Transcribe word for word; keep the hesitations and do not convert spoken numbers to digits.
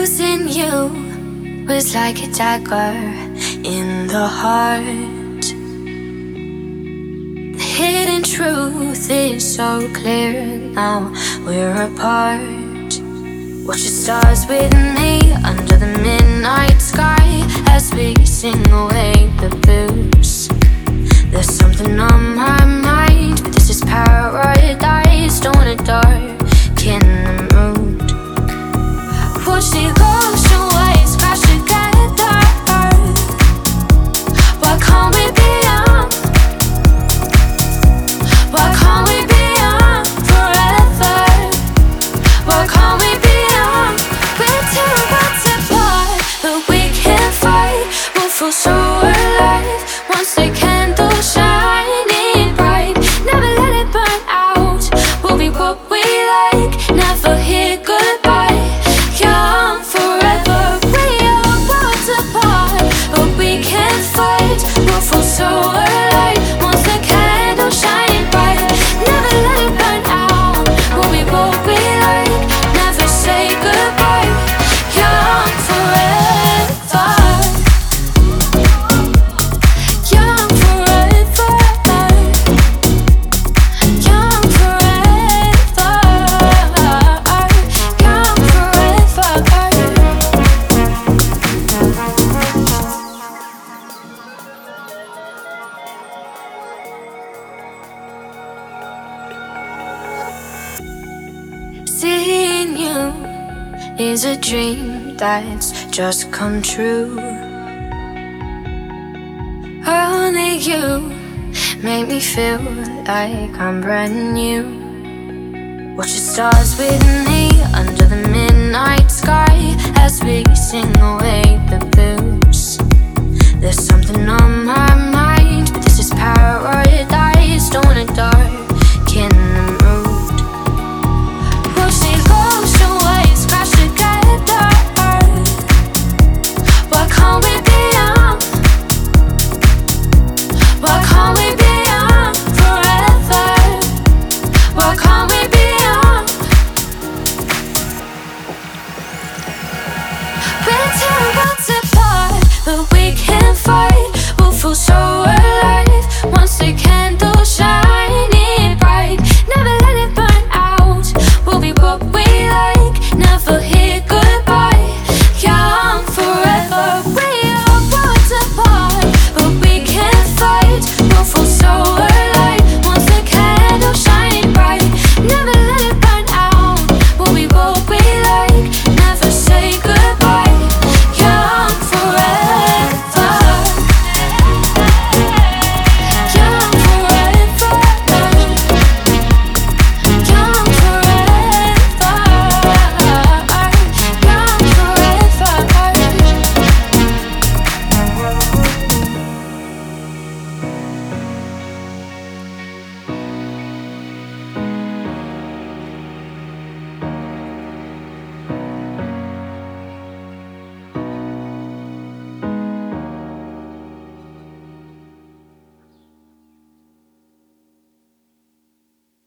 Losing you was like a dagger in the heart. The hidden truth is so clear now we're apart. Watch the stars with me under the midnight sky as we sing away the blues. There's something on my mind, but this is paradise. Don't wanna darken the mood. Watch the ocean waves crash together. Why can't we be young? Why can't we be young forever? Why can't we be young? We're too much apart, but we can fight. We'll feel so alive once the candles shining bright. Never let it burn out. We'll be what we like. Never hear goodbye. Young forever. We are worlds apart, but we can fight. We'll feel so alive once the candles shine bright. Never let it burn out. We'll be what we like. Never say goodbye. Young forever. Young forever. Young forever. Young forever. Seeing you is a dream that's just come true. Only you make me feel like I'm brand new. Watch the stars with me under the midnight sky as we sing away the blues. There's something on my